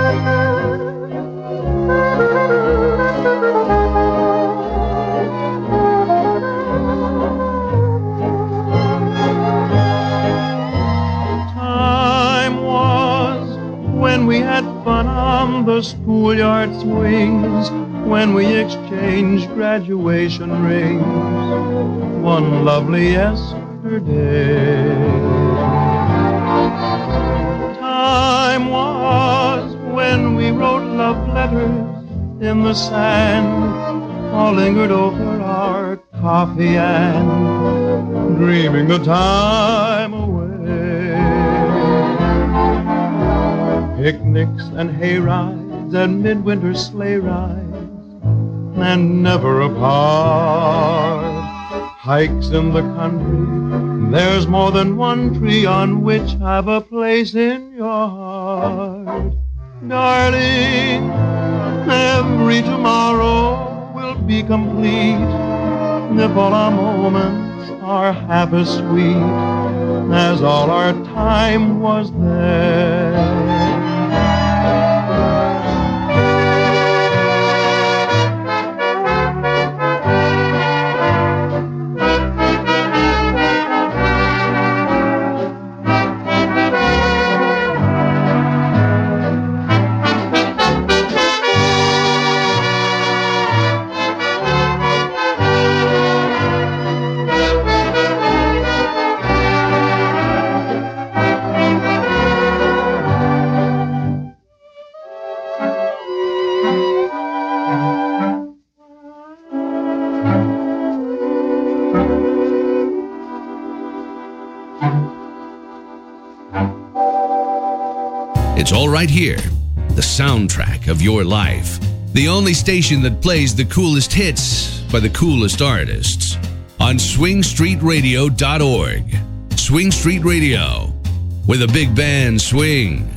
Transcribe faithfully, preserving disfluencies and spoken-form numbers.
The schoolyard swings when we exchanged graduation rings one lovely yesterday. Time was when we wrote love letters in the sand, or lingered over our coffee and dreaming the time away. Picnics and hay rides and midwinter sleigh rides, and never apart. Hikes in the country, there's more than one tree on which I've a place in your heart. Darling, every tomorrow will be complete if all our moments are half as sweet as all our time was there. It's all right here, the soundtrack of your life. The only station that plays the coolest hits by the coolest artists. On swing street radio dot org. Swing Street Radio, where the big band swing.